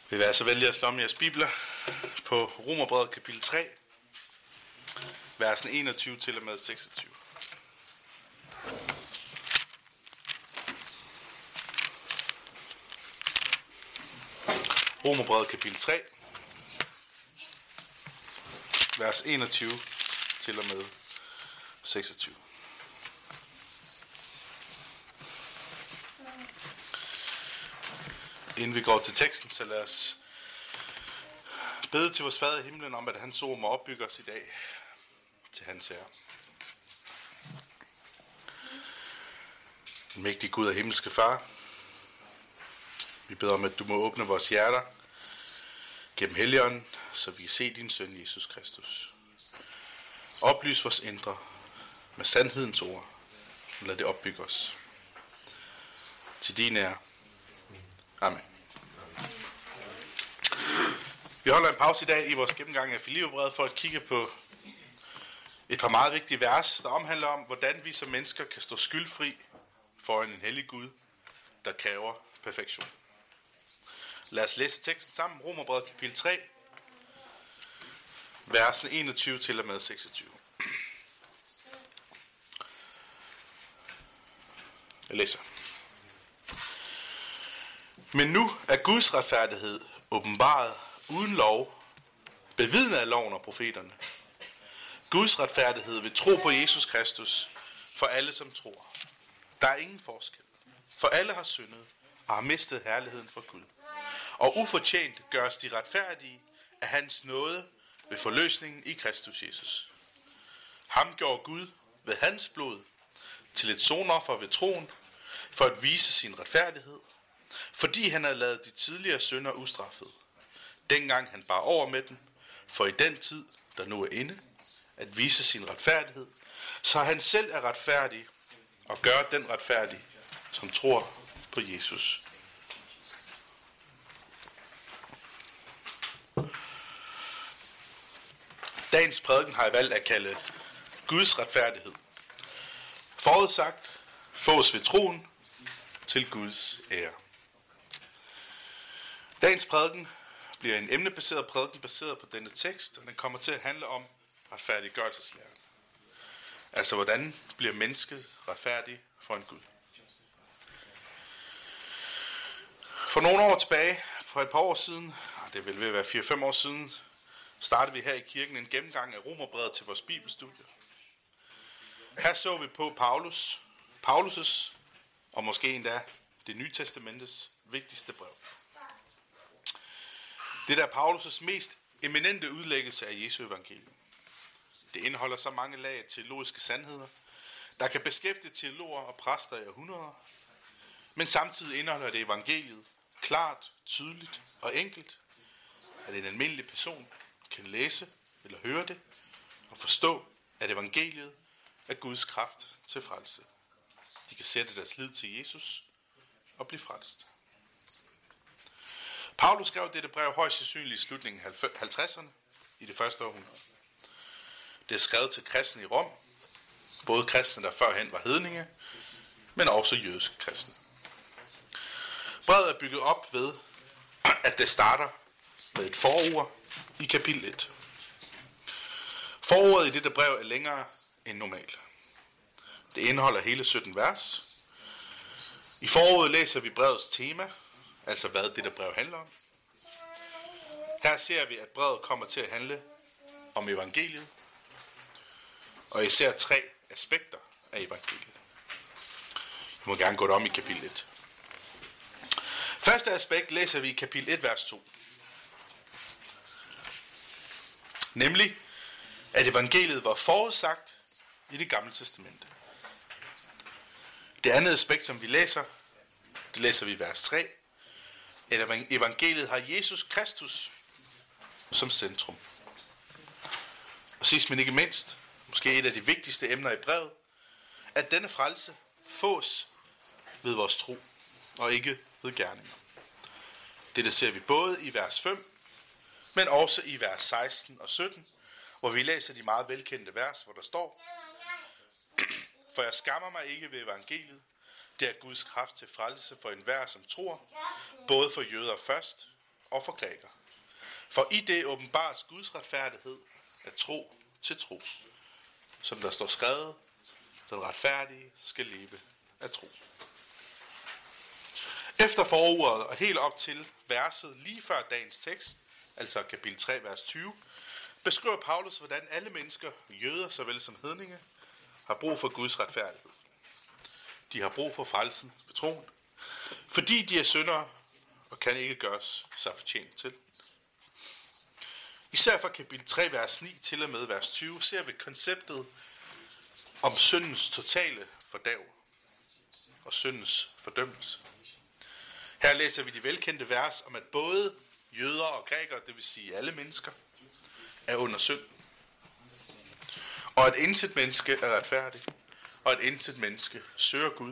Vil være så venlig at slå om jeres bibler på Romerbrevet kapitel 3, versen 21 til og med 26. Romerbrevet kapitel 3, vers 21 til og med 26. Inden vi går til teksten, så lad os bede til vores Fader i himlen om, at hans ord må opbygge os i dag til hans ære. Den mægtige Gud og himmelske Far, vi beder om, at du må åbne vores hjerter gennem Helligånden, så vi kan se din søn Jesus Kristus. Oplys vores indre med sandhedens ord, og lad det opbygge os. Til din ære. Amen. Vi holder en pause i dag i vores gennemgang af Filipperbrevet for at kigge på et par meget vigtige vers, der omhandler om, hvordan vi som mennesker kan stå skyldfri foran en hellig Gud, der kræver perfektion. Lad os læse teksten sammen. Romerbrevet kapitel 3, versene 21 til og med 26. Jeg læser. Men nu er Guds retfærdighed åbenbaret uden lov, bevidnet af loven og profeterne. Guds retfærdighed ved tro på Jesus Kristus for alle som tror. Der er ingen forskel, for alle har syndet og har mistet herligheden for Gud. Og ufortjent gøres de retfærdige af hans nåde ved forløsningen i Kristus Jesus. Ham gjorde Gud ved hans blod til et sonoffer ved troen for at vise sin retfærdighed, fordi han havde ladet de tidligere synder ustraffet, dengang han bar over med dem, for i den tid, der nu er inde, at vise sin retfærdighed, så han selv er retfærdig og gør den retfærdig, som tror på Jesus. Dagens prædiken har jeg valgt at kalde Guds retfærdighed. Forudsagt fås ved troen til Guds ære. Dagens prædiken bliver en emnebaseret prædiken baseret på denne tekst, og den kommer til at handle om retfærdiggørelseslæren. Altså, hvordan bliver mennesket retfærdig for en Gud? For nogle år tilbage, for et par år siden, det vil være 4-5 år siden, startede vi her i kirken en gennemgang af Romerbrevet til vores bibelstudie. Her så vi på Paulus' og måske endda det Nye Testamentets vigtigste brev. Det er Paulus' mest eminente udlæggelse af Jesu evangelium. Det indeholder så mange lag af teologiske sandheder, der kan beskæftige teologer og præster i århundreder, men samtidig indeholder det evangeliet klart, tydeligt og enkelt, at en almindelig person kan læse eller høre det og forstå, at evangeliet er Guds kraft til frelse. De kan sætte deres lid til Jesus og blive frelst. Paulus skrev dette brev højst sandsynligt i slutningen af 50'erne i det første århundrede. Det er skrevet til kristne i Rom, både kristne, der førhen var hedninge, men også jødiske kristne. Brevet er bygget op ved, at det starter med et forord i kapitel 1. Forordet i dette brev er længere end normalt. Det indeholder hele 17 vers. I forordet læser vi brevets tema, altså hvad dette brev handler om. Her ser vi, at brevet kommer til at handle om evangeliet, og især 3 aspekter af evangeliet. Jeg må gerne gå det om i kapitel 1. Første aspekt læser vi i kapitel 1, vers 2. Nemlig, at evangeliet var forudsagt i det gamle testamente. Det andet aspekt, som vi læser, det læser vi i vers 3, at evangeliet har Jesus Kristus som centrum. Og sidst men ikke mindst, måske et af de vigtigste emner i brevet, at denne frelse fås ved vores tro, og ikke ved gerninger. Dette ser vi både i vers 5, men også i vers 16 og 17, hvor vi læser de meget velkendte vers, hvor der står: For jeg skammer mig ikke ved evangeliet, det er Guds kraft til frelse for enhver, som tror, både for jøder først og for græker. For i det åbenbares Guds retfærdighed af tro til tro. Som der står skrevet, den retfærdige skal leve af tro. Efter forordet og helt op til verset lige før dagens tekst, altså kapitel 3, vers 20, beskriver Paulus, hvordan alle mennesker, jøder såvel som hedninge, har brug for Guds retfærdighed. De har brug for frelsen ved troen, fordi de er syndere og kan ikke gøres sig fortjent til. Især fra kapitel 3, vers 9 til og med vers 20, ser vi konceptet om syndens totale fordærv og syndens fordømmelse. Her læser vi de velkendte vers om, at både jøder og grækere, det vil sige alle mennesker, er under synd. Og at intet menneske er retfærdig, og at intet menneske søger Gud.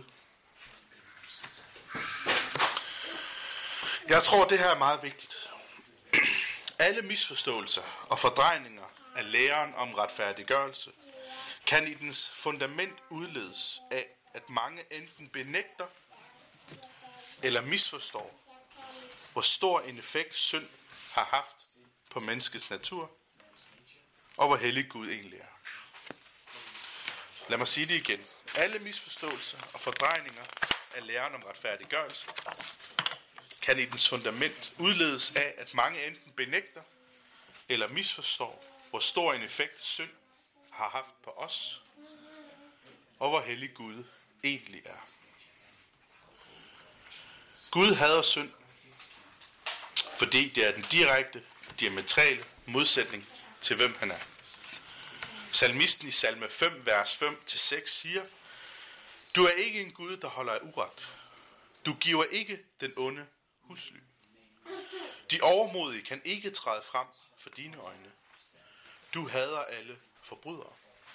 Jeg tror, det her er meget vigtigt. Alle misforståelser og fordrejninger af læren om retfærdiggørelse kan i dens fundament udledes af, at mange enten benægter eller misforstår, hvor stor en effekt synd har haft på menneskets natur, og hvor hellig Gud egentlig er. Lad mig sige det igen. Alle misforståelser og fordrejninger af læren om retfærdiggørelse kan i dens fundament udledes af, at mange enten benægter eller misforstår, hvor stor en effekt synd har haft på os, og hvor hellig Gud egentlig er. Gud hader synd, fordi det er den direkte, diametrale modsætning til hvem han er. Salmisten i salme 5, vers 5-6 siger, du er ikke en Gud, der holder af uret. Du giver ikke den onde husly. De overmodige kan ikke træde frem for dine øjne. Du hader alle forbrydere.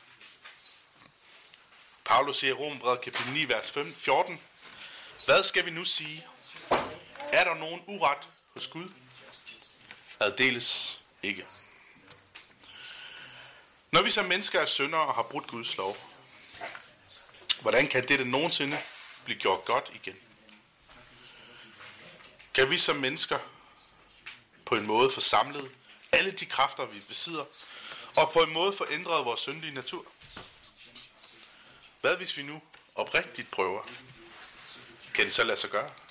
Paulus siger i Romerbrevet kapitel 9, vers 14, hvad skal vi nu sige? Er der nogen uret hos Gud? Aldeles ikke. Når vi som mennesker er syndere og har brudt Guds lov, hvordan kan dette nogensinde blive gjort godt igen? Kan vi som mennesker på en måde få samlet alle de kræfter, vi besidder, og på en måde få ændret vores syndige natur? Hvad hvis vi nu oprigtigt prøver? Kan det så lade sig gøre?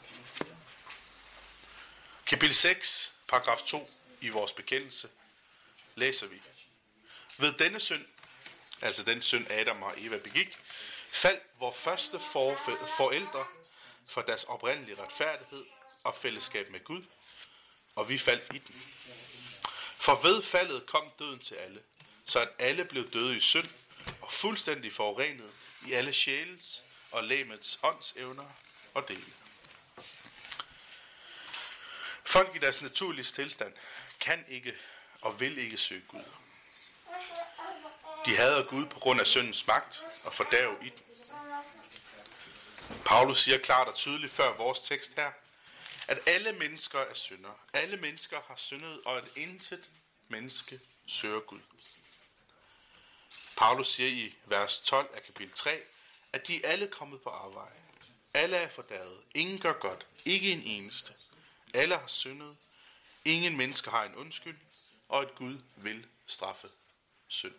Kapitel 6, paragraf 2 i vores bekendelse, læser vi. Ved denne synd, altså den synd Adam og Eva begik, faldt vores første forældre for deres oprindelige retfærdighed og fællesskab med Gud, og vi faldt i den. For ved faldet kom døden til alle, så at alle blev døde i synd og fuldstændig forurenet i alle sjælens og lægemets åndsevner og dele. Folk i deres naturlige tilstand kan ikke og vil ikke søge Gud. De hader Gud på grund af syndens magt og fordærv i den. Paulus siger klart og tydeligt før vores tekst her, at alle mennesker er syndere. Alle mennesker har syndet, og at intet menneske søger Gud. Paulus siger i vers 12 af kapitel 3, at de er alle kommet på afveje. Alle er fordærvet. Ingen gør godt. Ikke en eneste. Alle har syndet. Ingen mennesker har en undskyld, og at Gud vil straffe synd.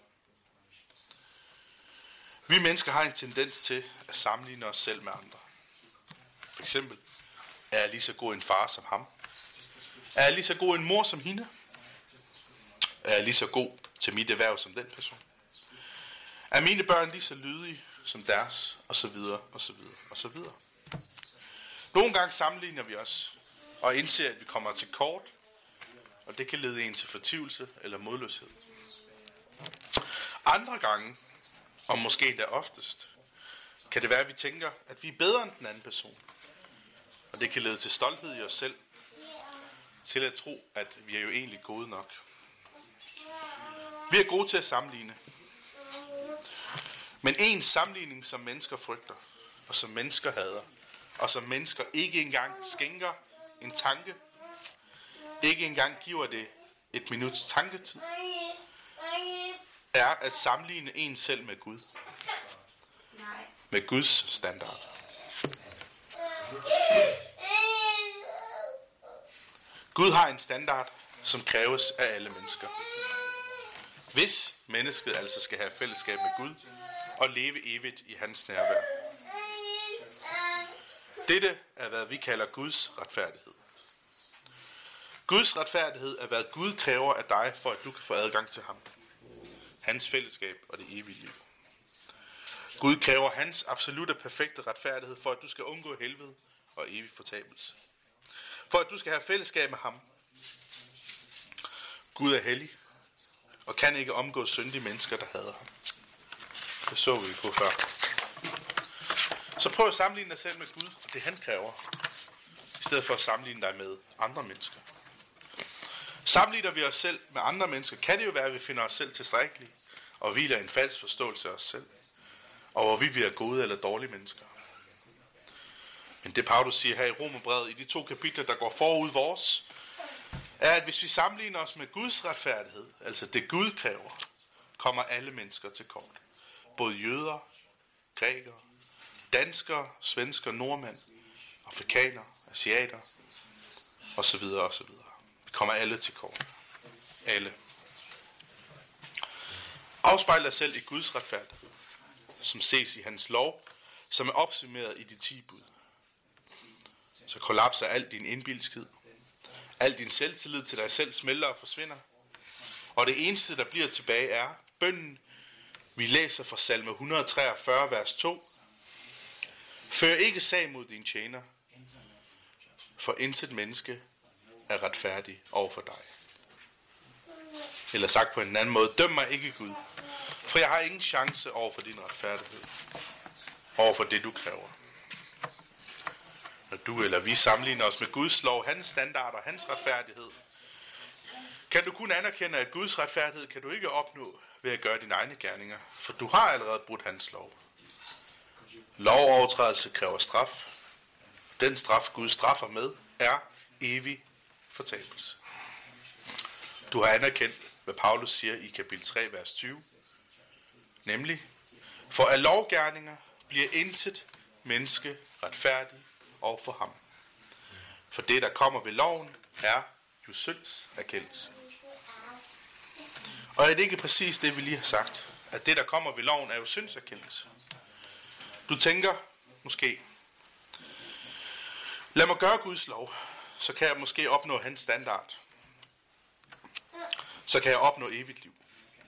Vi mennesker har en tendens til at sammenligne os selv med andre. For eksempel, er jeg lige så god en far som ham? Er jeg lige så god en mor som hende? Er jeg lige så god til mit erhverv som den person? Er mine børn lige så lydige som deres? Og så videre, og så videre, og så videre. Nogle gange sammenligner vi os og indser, at vi kommer til kort, og det kan lede en til fortvivlelse eller modløshed. Andre gange, og måske endda oftest, kan det være, at vi tænker, at vi er bedre end den anden person. Og det kan lede til stolthed i os selv, til at tro, at vi er jo egentlig gode nok. Vi er gode til at sammenligne. Men en sammenligning, som mennesker frygter, og som mennesker hader, og som mennesker ikke engang skænker en tanke, ikke engang giver det et minuts tanketid, er at sammenligne en selv med Gud. Med Guds standard. Gud har en standard, som kræves af alle mennesker. Hvis mennesket altså skal have fællesskab med Gud og leve evigt i hans nærvær. Dette er, hvad vi kalder Guds retfærdighed. Guds retfærdighed er, hvad Gud kræver af dig, for at du kan få adgang til ham. Hans fællesskab og det evige liv. Gud kræver hans absolutte perfekte retfærdighed, for at du skal undgå helvede og evig fortabelse. For at du skal have fællesskab med ham. Gud er hellig og kan ikke omgå syndige mennesker, der hader ham. Det så vi på før. Så prøv at sammenligne dig selv med Gud og det han kræver, i stedet for at sammenligne dig med andre mennesker. Sammenligner vi os selv med andre mennesker, kan det jo være, at vi finder os selv tilstrækkelige og hviler en falsk forståelse af os selv, og hvor vi bliver gode eller dårlige mennesker. Men det Paulus siger her i Romerbrevet, i de 2 kapitler, der går forud vores, er, at hvis vi sammenligner os med Guds retfærdighed, altså det Gud kræver, kommer alle mennesker til kort. Både jøder, grækere, danskere, svensker, nordmænd, afrikanere, asiater, osv. osv. Vi kommer alle til kort. Alle. Afspejl dig selv i Guds retfærdighed, som ses i hans lov, som er opsummeret i de 10 bud. Så kollapser al din indbilskhed. Al din selvtillid til dig selv smelter og forsvinder. Og det eneste, der bliver tilbage, er bønnen, vi læser fra salme 143, vers 2. Før ikke sag mod din tjener, for intet menneske er retfærdig over for dig. Eller sagt på en anden måde, døm mig ikke, Gud, for jeg har ingen chance over for din retfærdighed, over for det, du kræver. Når du eller vi sammenligner os med Guds lov, hans standarder, hans retfærdighed, kan du kun anerkende, at Guds retfærdighed kan du ikke opnå ved at gøre dine egne gerninger, for du har allerede brudt hans lov. Lovovertrædelse kræver straf. Den straf, Gud straffer med, er evig fortabelse. Du har anerkendt, hvad Paulus siger i kapitel 3, vers 20. Nemlig, for af lovgerninger bliver intet menneske retfærdig over for ham. For det, der kommer ved loven, er jo syndserkendelse. Og er det ikke præcis det, vi lige har sagt? At det, der kommer ved loven, er jo syndserkendelse. Du tænker måske, lad mig gøre Guds lov, så kan jeg måske opnå hans standard. Så kan jeg opnå evigt liv.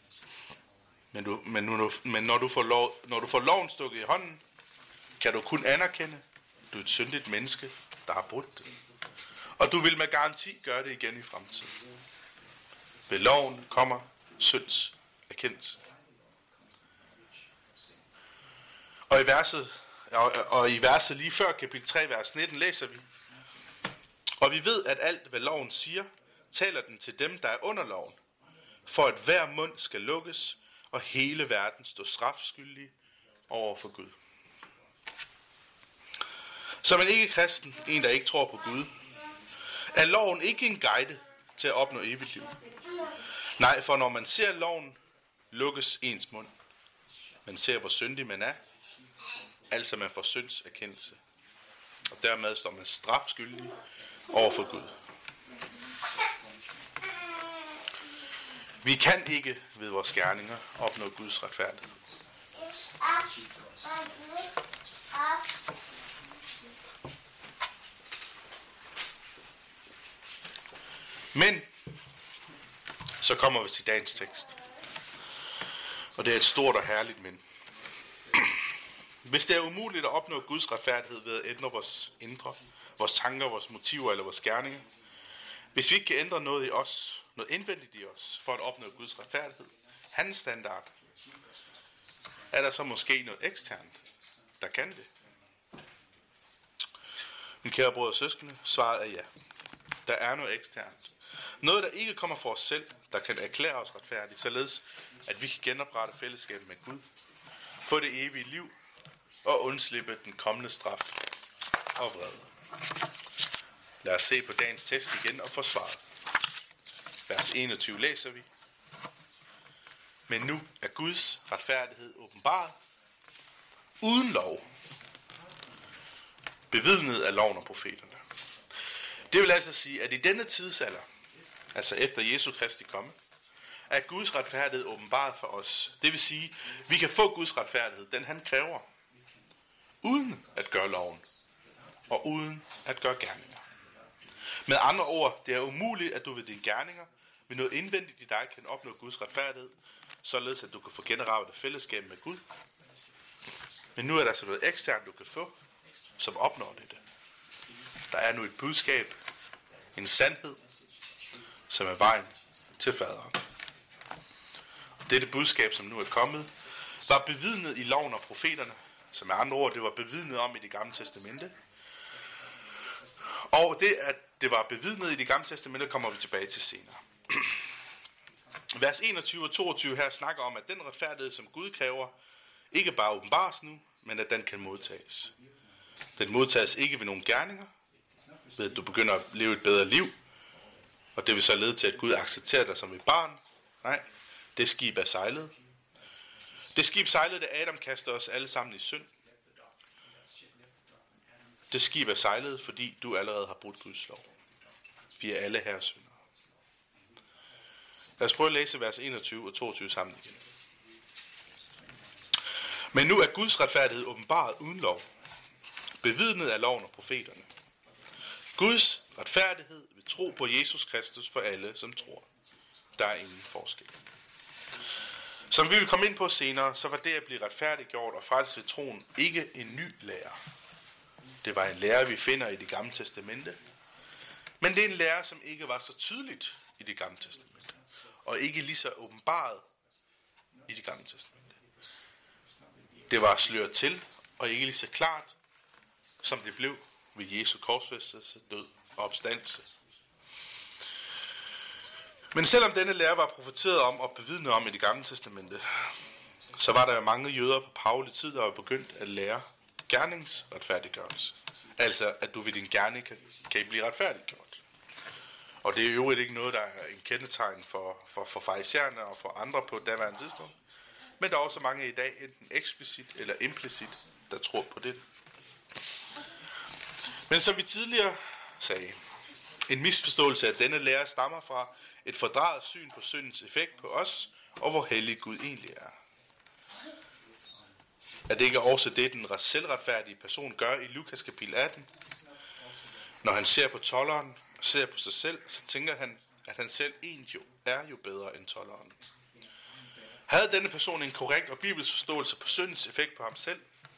Men når du får loven stukket i hånden, kan du kun anerkende, at du er et syndigt menneske, der har brudt det. Og du vil med garanti gøre det igen i fremtiden. Ved loven kommer synds erkendelse. Og i verset lige før kapitel 3, vers 19 læser vi, og vi ved, at alt hvad loven siger, taler den til dem, der er under loven, for at hver mund skal lukkes, og hele verden står strafskyldig over for Gud. Som en ikke-kristen, en der ikke tror på Gud, er loven ikke en guide til at opnå evigt liv. Nej, for når man ser loven, lukkes ens mund. Man ser, hvor syndig man er, altså man får syndserkendelse. Og dermed står man strafskyldig over for Gud. Vi kan ikke ved vores gerninger opnå Guds retfærdighed. Men så kommer vi til dagens tekst. Og det er et stort og herligt men. Hvis det er umuligt at opnå Guds retfærdighed ved at ændre vores indre, vores tanker, vores motiver eller vores gerninger, hvis vi ikke kan ændre noget i os, noget indvendigt i os, for at opnå Guds retfærdighed, hans standard, er der så måske noget eksternt, der kan det? Min kære brødre og søskende, svaret er ja. Der er noget eksternt. Noget, der ikke kommer fra os selv, der kan erklære os retfærdigt, således at vi kan genoprette fællesskabet med Gud, få det evige liv og undslippe den kommende straf og vrede. Lad os se på dagens tekst igen og få svaret. Vers 21 læser vi. Men nu er Guds retfærdighed åbenbaret uden lov, bevidnet af loven og profeterne. Det vil altså sige, at i denne tidsalder, altså efter Jesu Kristi komme, er Guds retfærdighed åbenbaret for os. Det vil sige, vi kan få Guds retfærdighed, den han kræver, uden at gøre loven, og uden at gøre gerninger. Med andre ord, det er umuligt, at du ved dine gerninger, ved noget indvendigt i dig, kan opnå Guds retfærdighed, således at du kan få generavet et fællesskab med Gud. Men nu er der altså noget eksternt, du kan få, som opnår det. Der er nu et budskab, en sandhed, som er vejen til faderen. Dette budskab, som nu er kommet, var bevidnet i loven og profeterne, som med andre ord, det var bevidnet om i det gamle testamente. Og det, at det var bevidnet i det gamle testamente, kommer vi tilbage til senere. Vers 21 og 22 her snakker om, at den retfærdighed, som Gud kræver, ikke bare åbenbares nu, men at den kan modtages. Den modtages ikke ved nogle gerninger, ved at du begynder at leve et bedre liv, og det vil så lede til, at Gud accepterer dig som et barn. Nej, det skib er sejlet. Det skib sejlede, da Adam kastede os alle sammen i synd. Det skib er sejlet, fordi du allerede har brudt Guds lov. Vi er alle her syndere. Lad os prøve at læse vers 21 og 22 sammen igen. Men nu er Guds retfærdighed åbenbaret uden lov, bevidnet af loven og profeterne. Guds retfærdighed ved tro på Jesus Kristus for alle, som tror. Der er ingen forskel. Som vi vil komme ind på senere, så var det at blive retfærdiggjort og frelst ved troen ikke en ny lære. Det var en lære, vi finder i det gamle testamente. Men det er en lære, som ikke var så tydeligt i det gamle testamente. Og ikke lige så åbenbaret i det gamle testamente. Det var sløret til, og ikke lige så klart, som det blev ved Jesu korsfæstelse, død og opstandelse. Men selvom denne lære var profeteret om og bevidnet om i det gamle testamente, så var der mange jøder på Pauli tid, der var begyndt at lære gerningsretfærdiggørelse. Altså, at du ved din gerning kan blive retfærdiggjort. Og det er jo ikke noget, der er en kendetegn for farisæerne og for andre på daværende tidspunkt. Men der er også mange i dag, enten eksplicit eller implicit, der tror på det. Men som vi tidligere sagde, en misforståelse af denne lære stammer fra et fordrejet syn på syndens effekt på os, og hvor hellig Gud egentlig er. Er det ikke også det, den selvretfærdige person gør i Lukas kapitel 18? Når han ser på tolderen og ser på sig selv, så tænker han, at han selv egentlig er jo bedre end tolderen. Havde denne person en korrekt og bibelsk forståelse på syndens effekt på ham selv?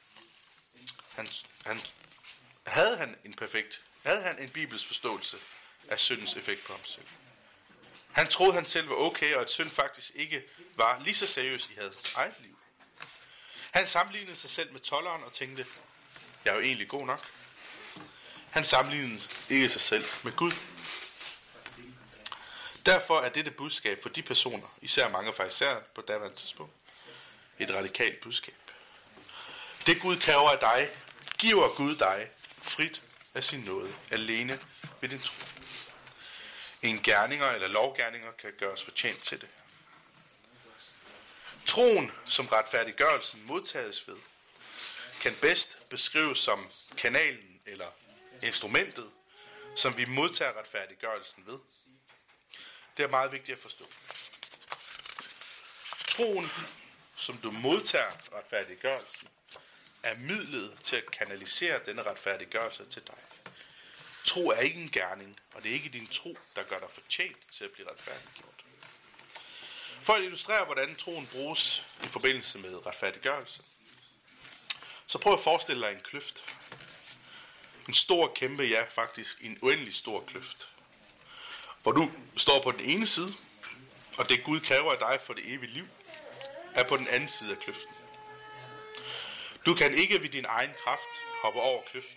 Havde han en bibelsk forståelse af syndens effekt på ham selv? Han troede, han selv var okay, og at synd faktisk ikke var lige så seriøst i hans eget liv. Han sammenlignede sig selv med tolderen og tænkte, jeg er jo egentlig god nok. Han sammenlignede ikke sig selv med Gud. Derfor er dette budskab for de personer, især mange farisæere på daværende tidspunkt, et radikalt budskab. Det Gud kræver af dig, giver Gud dig frit af sin nåde, alene ved din tro. En gerninger eller lovgerninger kan gøres fortjent til det. Troen, som retfærdiggørelsen modtages ved, kan bedst beskrives som kanalen eller instrumentet, som vi modtager retfærdiggørelsen ved. Det er meget vigtigt at forstå. Troen, som du modtager retfærdiggørelsen, er midlet til at kanalisere denne retfærdiggørelse til dig. Tro er ikke en gerning, og det er ikke din tro, der gør dig fortjent til at blive retfærdiggjort. For at illustrere, hvordan troen bruges i forbindelse med retfærdiggørelse, så prøv at forestille dig en kløft. En stor, kæmpe, ja faktisk en uendelig stor kløft. Hvor du står på den ene side, og det Gud kræver af dig for det evige liv, er på den anden side af kløften. Du kan ikke ved din egen kraft hoppe over kløften.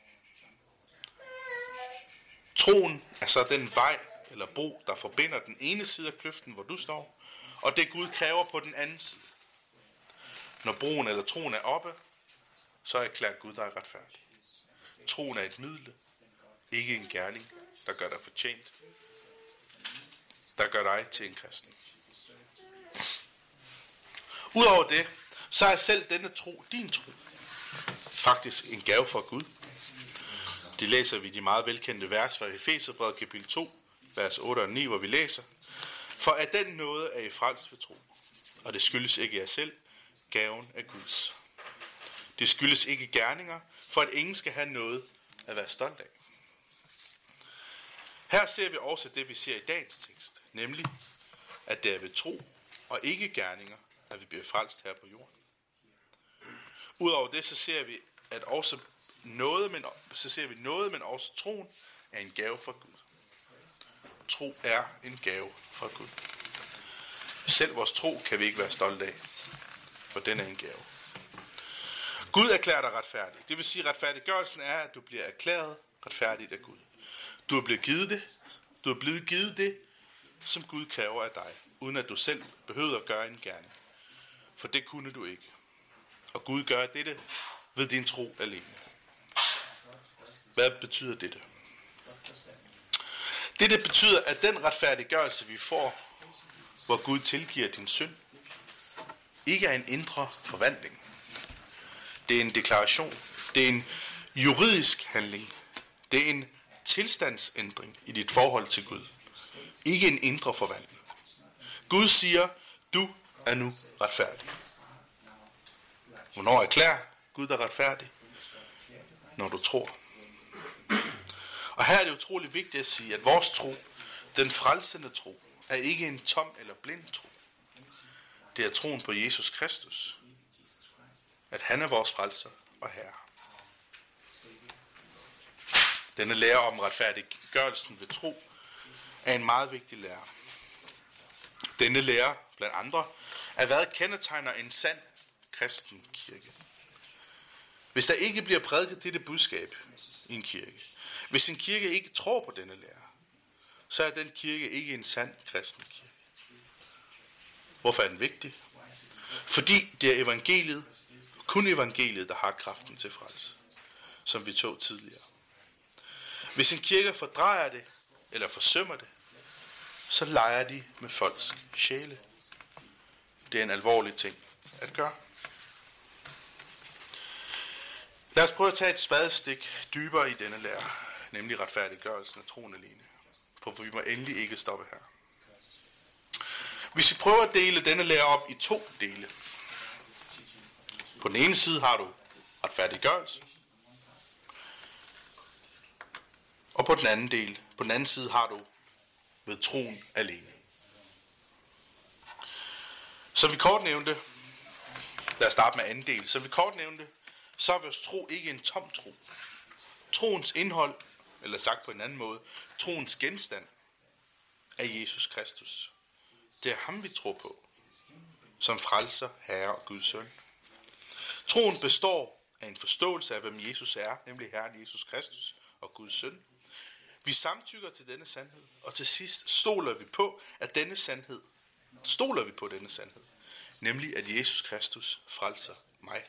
Troen er så den vej eller bro, der forbinder den ene side af kløften, hvor du står, og det Gud kræver på den anden side. Når broen eller troen er oppe, så erklærer Gud dig retfærdig. Troen er et middel, ikke en gerning, der gør dig fortjent, der gør dig til en kristen. Udover det, så er selv denne tro, din tro, faktisk en gave fra Gud. Det læser vi de meget velkendte vers fra Efeserbrevet kapitel 2, vers 8 og 9, hvor vi læser: For af den nåde er I frelst ved tro, og det skyldes ikke jer selv, gaven af Guds. Det skyldes ikke gerninger, for at ingen skal have noget at være stolt af. Her ser vi også det, vi ser i dagens tekst, nemlig at det er ved tro og ikke gerninger, at vi bliver frelst her på jorden. Udover det, så ser vi også noget, men også troen er en gave fra Gud. Tro er en gave fra Gud. Selv vores tro kan vi ikke være stolte af, for den er en gave. Gud erklærer dig retfærdig. Det vil sige, at retfærdiggørelsen er, at du bliver erklæret retfærdigt af Gud. Du er blevet givet det, som Gud kræver af dig, uden at du selv behøver at gøre en gerning. For det kunne du ikke. Og Gud gør dette ved din tro alene. Hvad betyder dette? Dette betyder, at den retfærdiggørelse, vi får, hvor Gud tilgiver din synd, ikke er en indre forvandling. Det er en deklaration. Det er en juridisk handling. Det er en tilstandsændring i dit forhold til Gud. Ikke en indre forvandling. Gud siger, du er nu retfærdig. Hvornår erklærer Gud dig retfærdig? Når du tror. Og her er det utrolig vigtigt at sige, at vores tro, den frelsende tro, er ikke en tom eller blind tro. Det er troen på Jesus Kristus. At han er vores frelser og herre. Denne lære om retfærdiggørelsen ved tro er en meget vigtig lære. Denne lære, blandt andre, er hvad kendetegner en sand kristen kirke. Hvis der ikke bliver prædiket dette budskab i en kirke, hvis en kirke ikke tror på denne lære, så er den kirke ikke en sand kristen kirke. Hvorfor er den vigtig? Fordi det er evangeliet, kun evangeliet, der har kraften til frelse, som vi tog tidligere. Hvis en kirke fordrejer det, eller forsømmer det, så leger de med folks sjæle. Det er en alvorlig ting at gøre. Lad os prøve at tage et spadestik dybere i denne lære, nemlig retfærdiggørelsen af troen alene. For vi må endelig ikke stoppe her. Hvis vi prøver at dele denne lære op i 2 dele. På den ene side har du retfærdiggørelse, og på den anden side har du ved troen alene. Som vi kort nævnte, lad os starte med anden del. Som vi kort nævnte, så er vores tro ikke en tom tro. Troens indhold, eller sagt på en anden måde, troens genstand er Jesus Kristus. Det er ham, vi tror på, som frelser, herre og Guds søn. Troen består af en forståelse af, hvem Jesus er, nemlig Herren Jesus Kristus og Guds søn. Vi samtykker til denne sandhed, og til sidst stoler vi på denne sandhed, nemlig at Jesus Kristus frelser mig.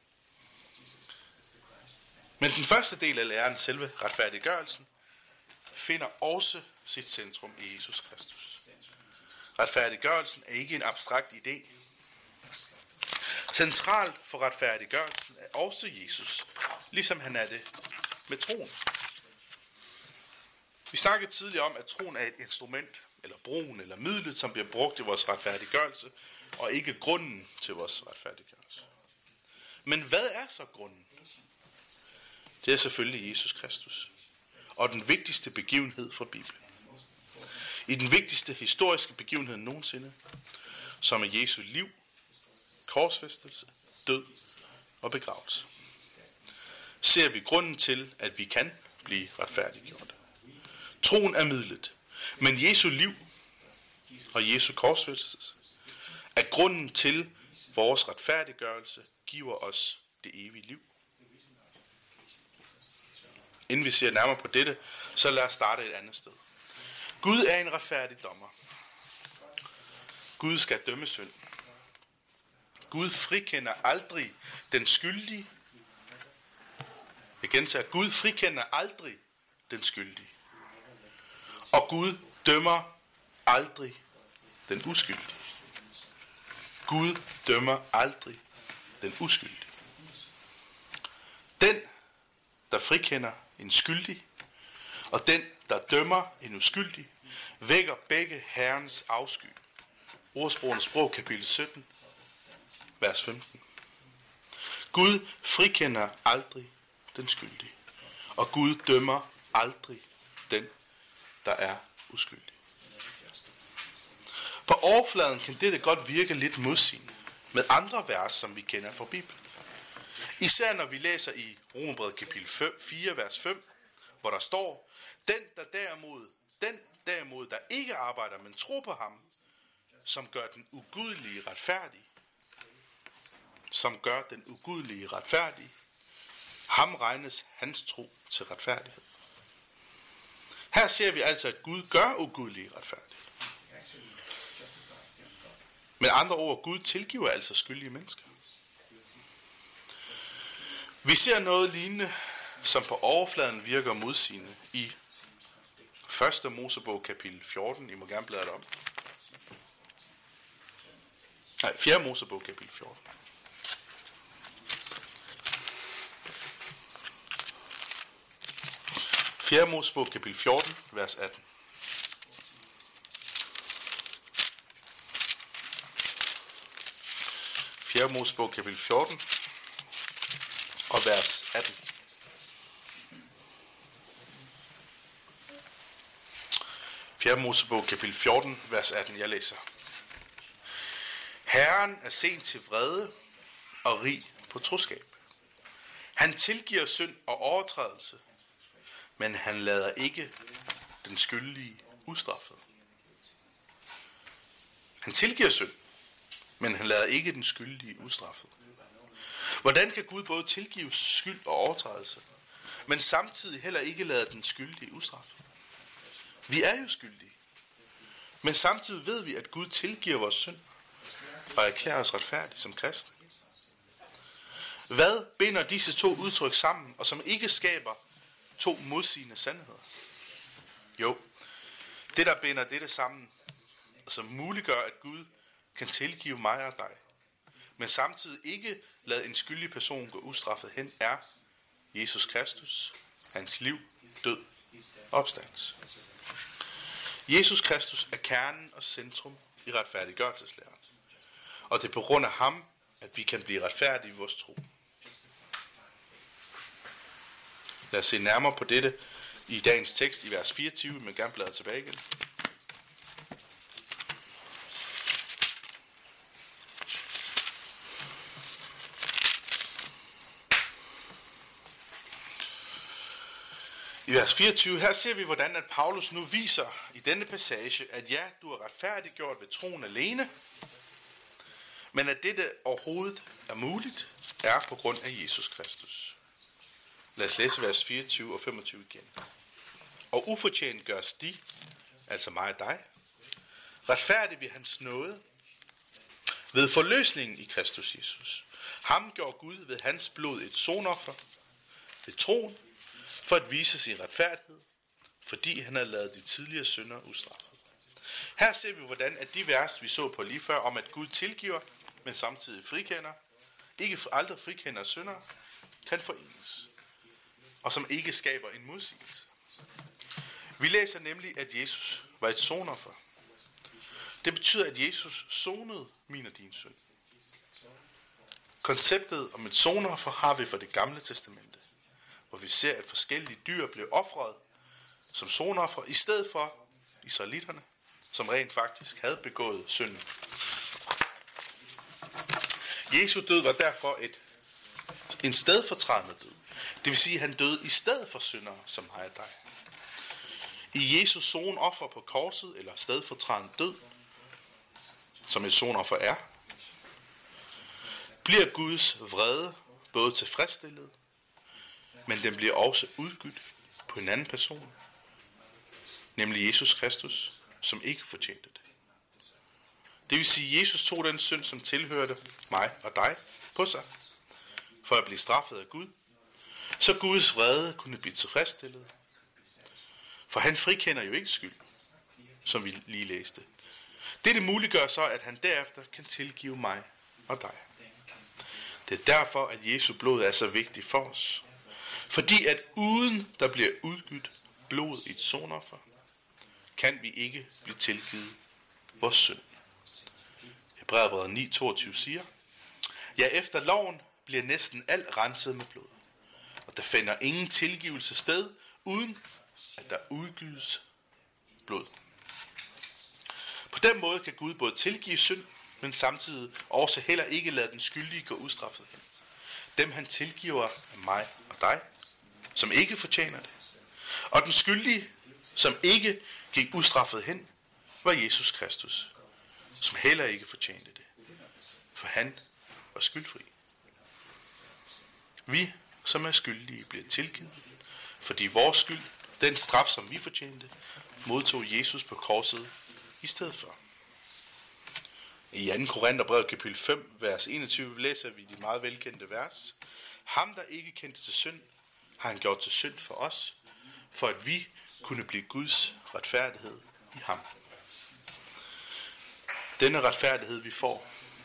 Men den første del af læren, selve retfærdiggørelsen, finder også sit centrum i Jesus Kristus. Retfærdiggørelsen er ikke en abstrakt idé. Centralt for retfærdiggørelsen er også Jesus, ligesom han er det med troen. Vi snakkede tidligere om, at troen er et instrument, eller broen, eller midlet, som bliver brugt i vores retfærdiggørelse, og ikke grunden til vores retfærdiggørelse. Men hvad er så grunden? Det er selvfølgelig Jesus Kristus, og den vigtigste begivenhed fra Bibelen. I den vigtigste historiske begivenhed nogensinde, som er Jesu liv, korsfæstelse, død og begravelse, ser vi grunden til, at vi kan blive retfærdiggjort. Troen er midlet, men Jesu liv og Jesu korsfæstelse er grunden til vores retfærdiggørelse, giver os det evige liv. Inden vi ser nærmere på dette, så lad os starte et andet sted. Gud er en retfærdig dommer. Gud skal dømme synd. Gud frikender aldrig den skyldige. Jeg gentager, Gud frikender aldrig den skyldige. Og Gud dømmer aldrig den uskyldige. Gud dømmer aldrig den uskyldige. Den, der der frikender en skyldig, og den, der dømmer en uskyldig, vækker begge Herrens afsky. Ordsprogenes sprog, kapitel 17, vers 15. Gud frikender aldrig den skyldige, og Gud dømmer aldrig den, der er uskyldig. På overfladen kan dette godt virke lidt modsigende med andre vers, som vi kender fra Bibelen. Især når vi læser i Romerbrevet kapitel 4, vers 5, hvor der står, den derimod, der ikke arbejder, men tror på ham, som gør den ugudelige retfærdige, ham regnes hans tro til retfærdighed. Her ser vi altså, at Gud gør ugudelige retfærdige. Med andre ord, Gud tilgiver altså skyldige mennesker. Vi ser noget lignende, som på overfladen virker modsigende i 1. Mosebog kapitel 14. I må gerne bladre det om. 4. Mosebog kapitel 14. Fjerde Mosebog kapitel 14, vers 18. Fjerde Mosebog kapitel 14 og vers 18. Fjerde Mosebog kapitel 14, vers 18. Jeg læser. Herren er sen til vrede og rig på troskab. Han tilgiver synd og overtrædelse, men han lader ikke den skyldige ustraffet. Han tilgiver synd, men han lader ikke den skyldige ustraffet. Hvordan kan Gud både tilgive skyld og overtrædelse, men samtidig heller ikke lade den skyldige ustraffet? Vi er jo skyldige, men samtidig ved vi, at Gud tilgiver vores synd og erklærer os retfærdige som kristne. Hvad binder disse to udtryk sammen, og som ikke skaber to modsigende sandheder? Jo, det der binder dette sammen, og som muliggør, at Gud kan tilgive mig og dig, men samtidig ikke lade en skyldig person gå ustraffet hen, er Jesus Kristus, hans liv, død og opstandelse. Jesus Kristus er kernen og centrum i retfærdiggørelseslæren, og det er på grund af ham, at vi kan blive retfærdige i vores tro. Lad os se nærmere på dette i dagens tekst i vers 24, men gerne bladre tilbage igen. I vers 24, her ser vi, hvordan at Paulus nu viser i denne passage, at ja, du er retfærdiggjort ved troen alene, men at dette overhovedet er muligt, er på grund af Jesus Kristus. Lad os læse vers 24 og 25 igen. Og ufortjent gørs de, altså mig og dig, retfærdig ved hans nåde, ved forløsningen i Kristus Jesus. Ham gjorde Gud ved hans blod et sonoffer, ved troen, for at vise sin retfærdighed, fordi han havde ladet de tidligere synder ustraffet. Her ser vi, hvordan at de vers, vi så på lige før, om at Gud tilgiver, men samtidig frikender, ikke aldrig frikender syndere, kan forenes, og som ikke skaber en modsigelse. Vi læser nemlig, at Jesus var et sonoffer. Det betyder, at Jesus sonede min og din synd. Konceptet om et sonoffer har vi fra det gamle testamente, hvor vi ser, at forskellige dyr blev ofret som sonoffer, i stedet for israelitterne, som rent faktisk havde begået synden. Jesu død var derfor en stedfortrædende død. Det vil sige, at han døde i stedet for syndere som mig og dig. I Jesus sonoffer på korset, eller stedfortrædende død, som et sonoffer er, bliver Guds vrede både tilfredsstillet, men den bliver også udgydt på en anden person, nemlig Jesus Kristus, som ikke fortjente det. Det vil sige, at Jesus tog den synd, som tilhørte mig og dig, på sig, for at blive straffet af Gud, så Guds vrede kunne blive tilfredsstillet. For han frikender jo ikke skyld, som vi lige læste. Dette muliggør så, at han derefter kan tilgive mig og dig. Det er derfor, at Jesu blod er så vigtigt for os. Fordi at uden der bliver udgydt blod i et sonoffer, kan vi ikke blive tilgivet vores synd. Hebræerbrevet 9:22 siger, ja, efter loven bliver næsten alt renset med blod, og der finder ingen tilgivelse sted, uden at der udgydes blod. På den måde kan Gud både tilgive synd, men samtidig også heller ikke lade den skyldige gå ustraffet hen. Dem han tilgiver er mig og dig, som ikke fortjener det. Og den skyldige, som ikke gik ustraffet hen, var Jesus Kristus, som heller ikke fortjente det. For han var skyldfri. Vi, som er skyldige, bliver tilgivet, fordi vores skyld, den straf, som vi fortjente, modtog Jesus på korset i stedet for. I 2. Korintherbrev kapitel 5, vers 21, læser vi de meget velkendte vers. Ham, der ikke kendte til synd, har han gjort til synd for os, for at vi kunne blive Guds retfærdighed i ham. Denne retfærdighed, vi får,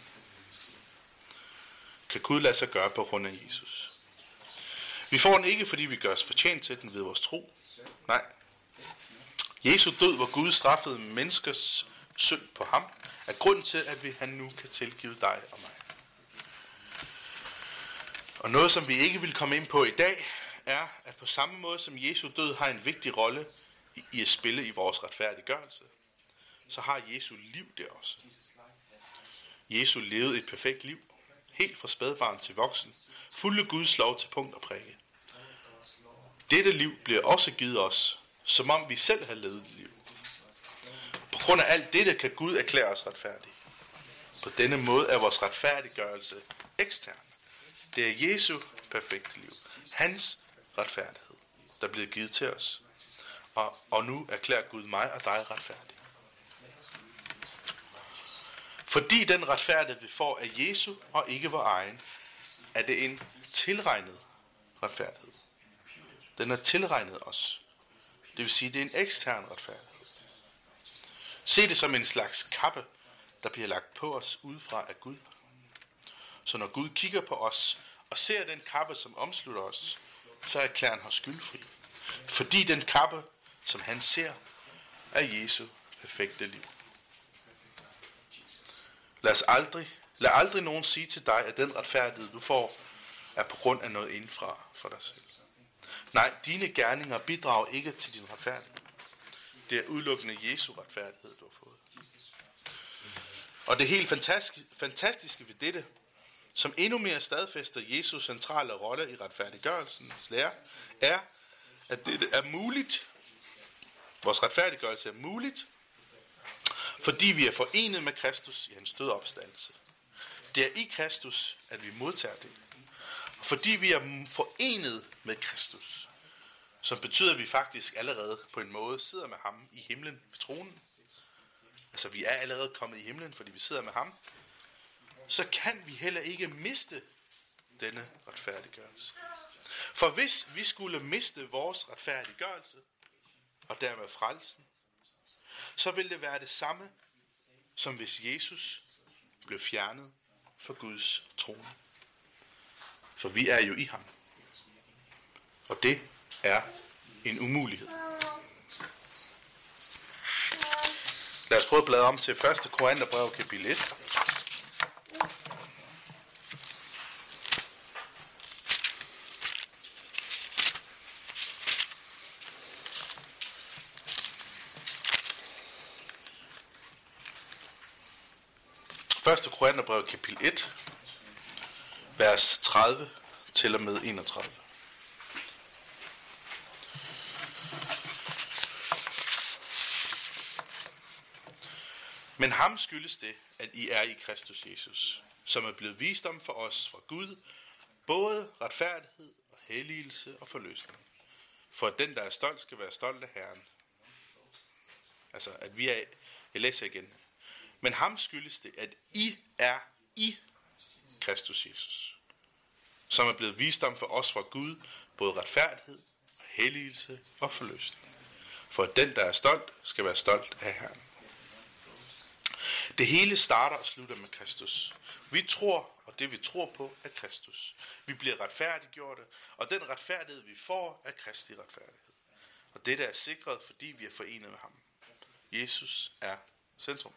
kan Gud lade sig gøre på grund af Jesus. Vi får den ikke, fordi vi gør os fortjent til den ved vores tro. Nej. Jesu død, hvor Gud straffede menneskers synd på ham, er grund til, at han nu kan tilgive dig og mig. Og noget, som vi ikke vil komme ind på i dag, er, at på samme måde som Jesu død har en vigtig rolle i at spille i vores retfærdiggørelse, så har Jesu liv det også. Jesu levede et perfekt liv, helt fra spædbarn til voksen, fuld af Guds lov til punkt og prikke. Dette liv bliver også givet os, som om vi selv har levet et liv. På grund af alt dette kan Gud erklære os retfærdige. På denne måde er vores retfærdiggørelse ekstern. Det er Jesu perfekte liv. Hans retfærdighed, der er blevet givet til os. Og nu erklærer Gud mig og dig retfærdig. Fordi den retfærdighed, vi får af Jesu og ikke vor egen, er det en tilregnet retfærdighed. Den er tilregnet os. Det vil sige, det er en ekstern retfærdighed. Se det som en slags kappe, der bliver lagt på os udefra af Gud. Så når Gud kigger på os og ser den kappe, som omslutter os, så erklærer han os skyldfri. Fordi den kappe, som han ser, er Jesu perfekte liv. Lad aldrig nogen sige til dig, at den retfærdighed, du får, er på grund af noget indfra for dig selv. Nej, dine gerninger bidrager ikke til din retfærdighed. Det er udelukkende Jesu retfærdighed, du har fået. Og det helt fantastiske ved dette, som endnu mere stadfæster Jesus centrale rolle i retfærdiggørelsens lære, er, at det er muligt. Vores retfærdiggørelse er muligt, fordi vi er forenet med Kristus i hans død og opstandelse. Det er i Kristus, at vi modtager det. Og fordi vi er forenet med Kristus, som betyder, at vi faktisk allerede på en måde sidder med ham i himlen ved tronen. Altså vi er allerede kommet i himlen, fordi vi sidder med ham. Så kan vi heller ikke miste denne retfærdiggørelse. For hvis vi skulle miste vores retfærdiggørelse, og dermed frelsen, så vil det være det samme, som hvis Jesus blev fjernet fra Guds trone. For vi er jo i ham. Og det er en umulighed. Lad os prøve at bladre om til 1. Korintherbrev kapitel 1. Første Korintherbrev kapitel 1, vers 30 til og med 31. Men ham skyldes det, at I er i Kristus Jesus, som er blevet visdom for os fra Gud, både retfærdighed og helligelse og forløsning. For at den, der er stolt, skal være stolt af Herren. Altså, at vi er... Jeg læser igen. Men ham skyldes det, at I er i Kristus Jesus, som er blevet visdom for os fra Gud, både retfærdighed og helligelse og forløsning. For at den, der er stolt, skal være stolt af Herren. Det hele starter og slutter med Kristus. Vi tror, og det vi tror på, er Kristus. Vi bliver retfærdiggjorte, og den retfærdighed vi får, er Kristi retfærdighed. Og dette er sikret, fordi vi er forenet med ham. Jesus er centrum.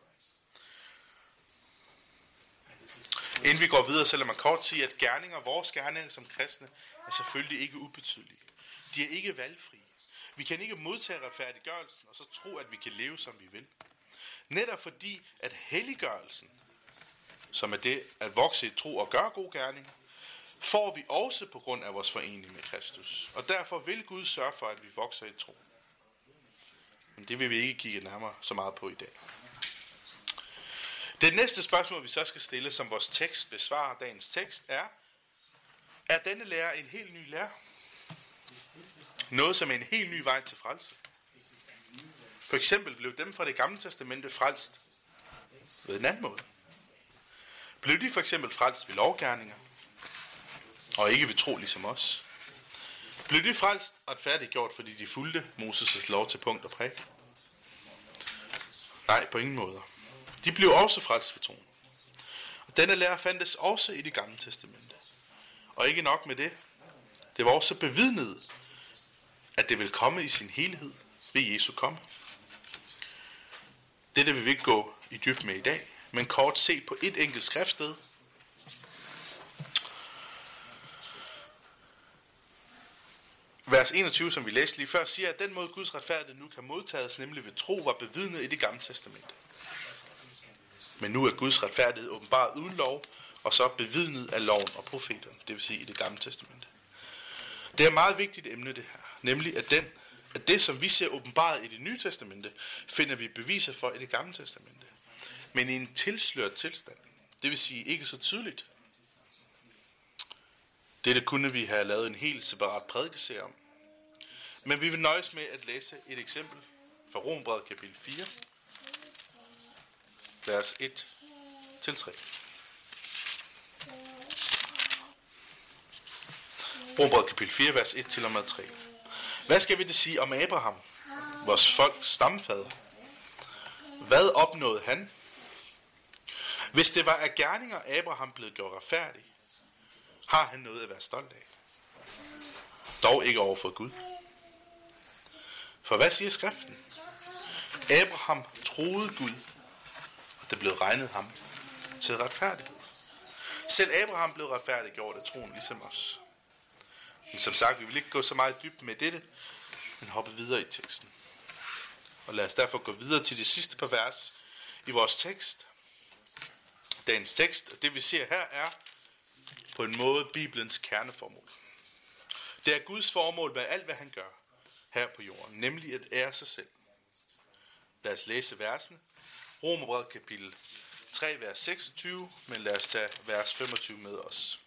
Inden vi går videre, så lad mig kort sige, at vores gerninger som kristne, er selvfølgelig ikke ubetydelige. De er ikke valgfrie. Vi kan ikke modtage retfærdiggørelsen, og så tro, at vi kan leve, som vi vil. Netop fordi, at helliggørelsen, som er det at vokse i tro og gøre gode gerninger, får vi også på grund af vores forening med Kristus. Og derfor vil Gud sørge for, at vi vokser i tro. Men det vil vi ikke kigge nærmere så meget på i dag. Det næste spørgsmål, vi så skal stille, som vores tekst besvarer dagens tekst, er denne lærer en helt ny lærer? Noget som er en helt ny vej til frelse. For eksempel blev dem fra det gamle testamente frelst ved en anden måde. Blev de for eksempel frelst ved lovgerninger, og ikke ved tro ligesom os? Blev de frelst og færdiggjort, fordi de fulgte Moses' lov til punkt og prik? Nej, på ingen måde. De blev også frelst ved troen. Og denne lære fandtes også i det gamle testamente. Og ikke nok med det. Det var også bevidnet, at det vil komme i sin helhed ved Jesu komme. Dette vil vi ikke gå i dybden med i dag, men kort set på et enkelt skriftsted. Vers 21, som vi læste lige før, siger, at den måde Guds retfærdighed nu kan modtages, nemlig ved tro, var bevidnet i det gamle testamente. Men nu er Guds retfærdighed åbenbart uden lov, og så bevidnet af loven og profeterne, det vil sige i det gamle testamente. Det er et meget vigtigt emne det her, nemlig at det som vi ser åbenbart i det nye testamente, finder vi beviser for i det gamle testamente. Men i en tilsløret tilstand, det vil sige ikke så tydeligt. Dette kunne vi have lavet en helt separat prædikeserie om. Men vi vil nøjes med at læse et eksempel fra Romerbrevet kapitel 4, vers 1-3. Romerbrevet kapitel 4, vers 1-3. Hvad skal vi det sige om Abraham, vores folks stamfader? Hvad opnåede han? Hvis det var af gerninger, Abraham blev gjort retfærdig, har han noget at være stolt af. Dog ikke overfor Gud. For hvad siger skriften? Abraham troede Gud, og det blev regnet ham til retfærdighed. Selv Abraham blev retfærdiggjort af troen ligesom os. Men som sagt, vi vil ikke gå så meget dybt med dette, men hoppe videre i teksten. Og lad os derfor gå videre til de sidste par vers i vores tekst. Dagens tekst, og det vi ser her, er på en måde Bibelens kerneformål. Det er Guds formål med alt, hvad han gør her på jorden, nemlig at ære sig selv. Lad os læse versene. Romerbrevet kapitel 3, vers 26, men lad os tage vers 25 med os.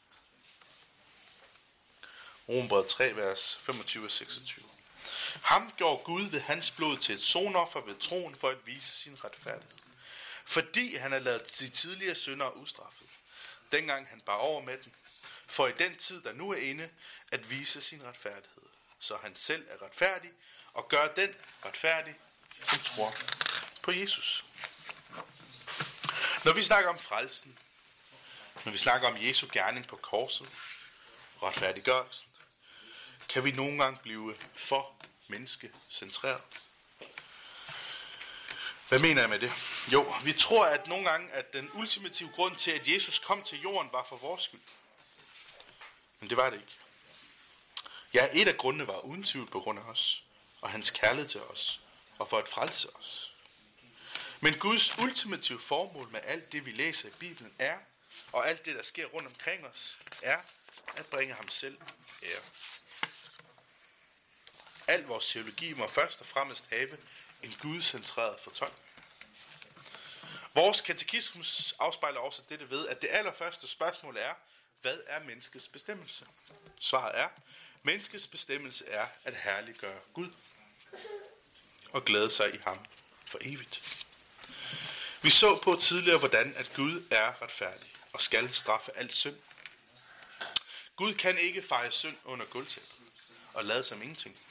Romerbrevet 3, vers 25 og 26. Ham gjorde Gud ved hans blod til et sonoffer ved troen for at vise sin retfærdighed. Fordi han har ladet de tidligere syndere ustraffet, dengang han bar over med den, for i den tid, der nu er inde, at vise sin retfærdighed, så han selv er retfærdig, og gør den retfærdig, som tror på Jesus. Når vi snakker om frelsen, når vi snakker om Jesu gerning på korset, retfærdiggørelsen, kan vi nogle gange blive for menneskecentreret. Hvad mener jeg med det? Jo, vi tror at nogle gange, at den ultimative grund til, at Jesus kom til jorden, var for vores skyld. Men det var det ikke. Ja, et af grundene var uden tvivl på grund af os, og hans kærlighed til os, og for at frelse os. Men Guds ultimative formål med alt det, vi læser i Bibelen er, og alt det, der sker rundt omkring os, er at bringe ham selv ære. Al vores teologi må først og fremmest have en gudcentreret fortolkning. Vores katekismus afspejler også dette ved, at det allerførste spørgsmål er, hvad er menneskets bestemmelse? Svaret er, menneskets bestemmelse er at herliggøre Gud og glæde sig i ham for evigt. Vi så på tidligere, hvordan at Gud er retfærdig og skal straffe alt synd. Gud kan ikke feje synd under gulvtæppet og lade som ingenting.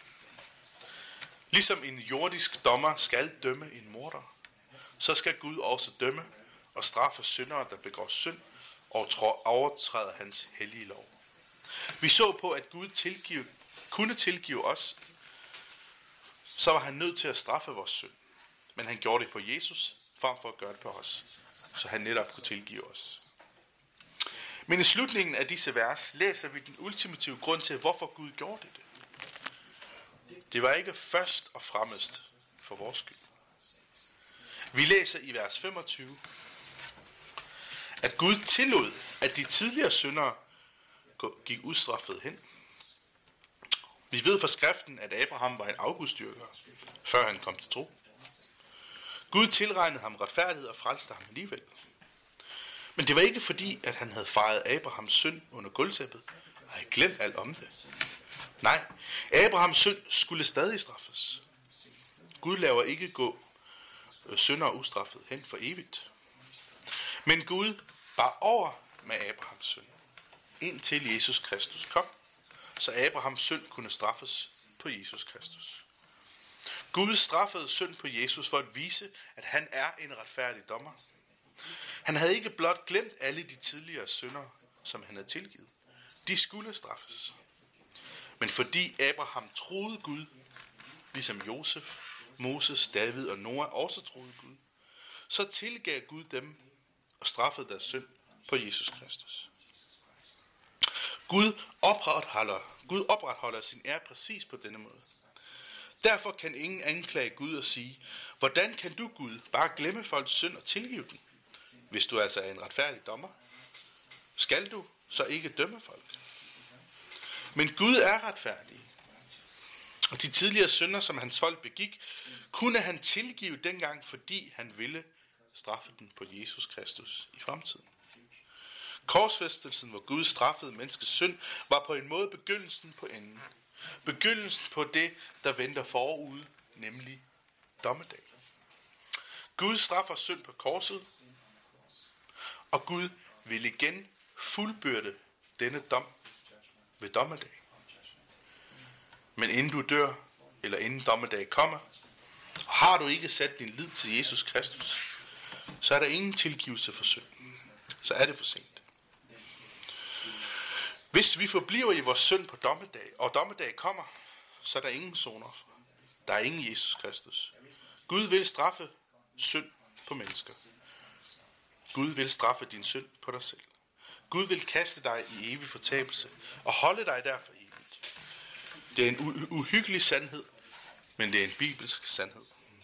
Ligesom en jordisk dommer skal dømme en morder, så skal Gud også dømme og straffer syndere, der begår synd og overtræder hans hellige lov. Vi så på, at Gud kunne tilgive os, så var han nødt til at straffe vores synd. Men han gjorde det på Jesus, frem for at gøre det på os, så han netop kunne tilgive os. Men i slutningen af disse vers læser vi den ultimative grund til, hvorfor Gud gjorde det. Det var ikke først og fremmest for vores skyld. Vi læser i vers 25, at Gud tillod, at de tidligere syndere gik ustraffet hen. Vi ved fra skriften, at Abraham var en afgudstyrker, før han kom til tro. Gud tilregnede ham retfærdighed og frelste ham alligevel. Men det var ikke fordi, at han havde fejret Abrahams synd under gulvtæppet og havde glemt alt om det. Nej, Abrahams synd skulle stadig straffes. Gud lader ikke gå syndere ustraffet hen for evigt. Men Gud bar over med Abrahams synd, indtil Jesus Kristus kom, så Abrahams synd kunne straffes på Jesus Kristus. Gud straffede synd på Jesus for at vise, at han er en retfærdig dommer. Han havde ikke blot glemt alle de tidligere synder, som han havde tilgivet. De skulle straffes. Men fordi Abraham troede Gud, ligesom Josef, Moses, David og Noah også troede Gud, så tilgav Gud dem og straffede deres synd på Jesus Kristus. Gud opretholder sin ære præcis på denne måde. Derfor kan ingen anklage Gud og sige, hvordan kan du, Gud, bare glemme folks synd og tilgive den? Hvis du altså er en retfærdig dommer, skal du så ikke dømme folk? Men Gud er retfærdig. Og de tidligere synder, som hans folk begik, kunne han tilgive dengang, fordi han ville straffe den på Jesus Kristus i fremtiden. Korsfæstelsen, hvor Gud straffede menneskets synd, var på en måde begyndelsen på enden. Begyndelsen på det, der venter forude, nemlig dommedag. Gud straffer synd på korset, og Gud vil igen fuldbyrde denne dom ved dommedag. Men inden du dør, eller inden dommedag kommer, og har du ikke sat din lid til Jesus Kristus, så er der ingen tilgivelse for synd. Så er det for sent. Hvis vi forbliver i vores synd på dommedag, og dommedag kommer, så er der ingen sonoffer. Der er ingen Jesus Kristus. Gud vil straffe synd på mennesker. Gud vil straffe din synd på dig selv. Gud vil kaste dig i evig fortabelse og holde dig der for evigt. Det er en uhyggelig sandhed, men det er en bibelsk sandhed.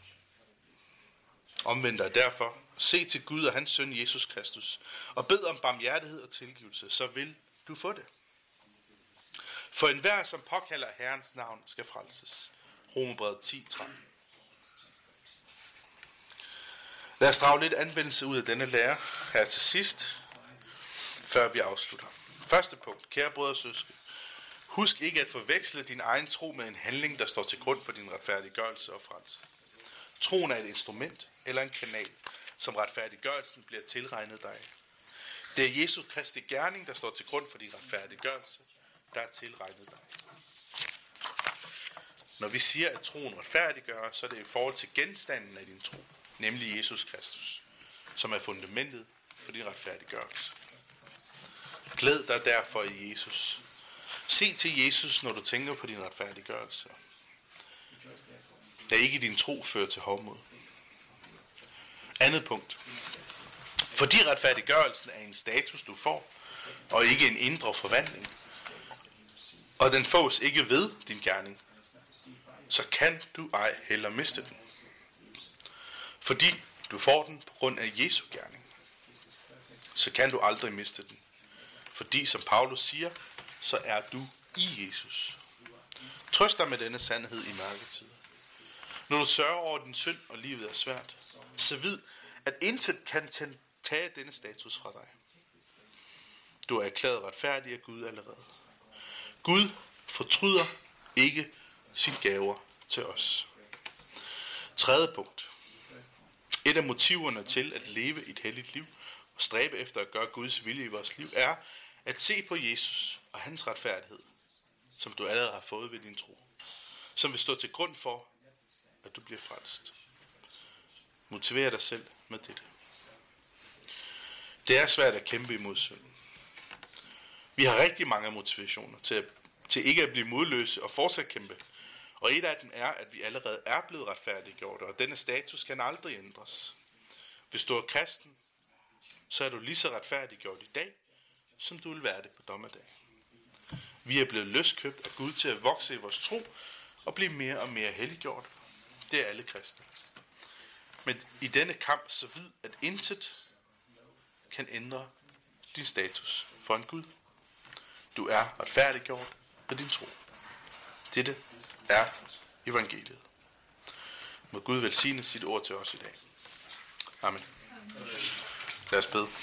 Omvend dig derfor, se til Gud og hans søn Jesus Kristus, og bed om barmhjertighed og tilgivelse, så vil du få det. For enhver, som påkalder Herrens navn, skal frelses. Romerbrevet 10:13. Lad os drage lidt anvendelse ud af denne lære her til sidst, før vi afslutter. Første punkt, kære brødre og søskende. Husk ikke at forveksle din egen tro med en handling, der står til grund for din retfærdiggørelse og frelse. Troen er et instrument eller en kanal, som retfærdiggørelsen bliver tilregnet dig. Det er Jesu Kristi gerning, der står til grund for din retfærdiggørelse, der er tilregnet dig. Når vi siger, at troen retfærdiggør, så er det i forhold til genstanden af din tro, nemlig Jesus Kristus, som er fundamentet for din retfærdiggørelse. Glæd dig derfor i Jesus. Se til Jesus, når du tænker på din retfærdiggørelse. Lad ikke din tro føre til hovmod. Andet punkt. Fordi retfærdiggørelsen er en status, du får, og ikke en indre forvandling, og den fås ikke ved din gerning, så kan du ej heller miste den. Fordi du får den på grund af Jesu gerning, så kan du aldrig miste den. Fordi, som Paulus siger, så er du i Jesus. Trøst dig med denne sandhed i mørketid. Når du sørger over din synd, og livet er svært, så vid, at intet kan tage denne status fra dig. Du er erklæret retfærdig af Gud allerede. Gud fortryder ikke sine gaver til os. Tredje punkt. Et af motiverne til at leve et helligt liv og stræbe efter at gøre Guds vilje i vores liv er at se på Jesus og hans retfærdighed, som du allerede har fået ved din tro, som vil stå til grund for, at du bliver frelst. Motiver dig selv med dette. Det er svært at kæmpe imod synden. Vi har rigtig mange motivationer til ikke at blive modløse og fortsat kæmpe. Og et af dem er, at vi allerede er blevet retfærdiggjort, og denne status kan aldrig ændres. Hvis du er kristen, så er du lige så retfærdiggjort i dag, som du vil være det på dommedag. Vi er blevet løskøbt af Gud til at vokse i vores tro og blive mere og mere helliggjort. Det er alle kristne. Men i denne kamp så vid, at intet kan ændre din status for en Gud. Du er retfærdiggjort ved din tro. Dette er evangeliet. Må Gud velsigne sit ord til os i dag. Amen. Lad os bede.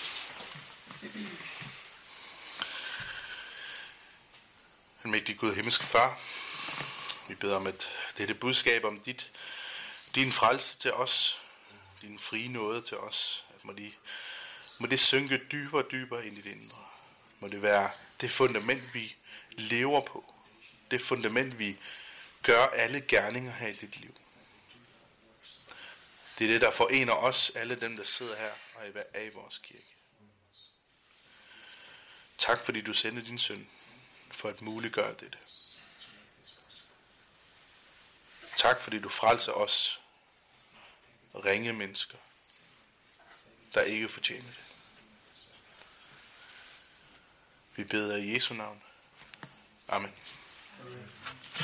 En mægtig Gud, himmelske Far, vi beder om, at dette budskab om din frelse til os, din frie nåde til os, at må det synke dybere og dybere ind i det indre. Må det være det fundament, vi lever på. Det fundament, vi gør alle gerninger her i dit liv. Det er det, der forener os, alle dem, der sidder her og er i vores kirke. Tak, fordi du sendte din søn for at muliggøre dette. Tak, fordi du frelser os, ringe mennesker, der ikke fortjener det. Vi beder i Jesu navn. Amen.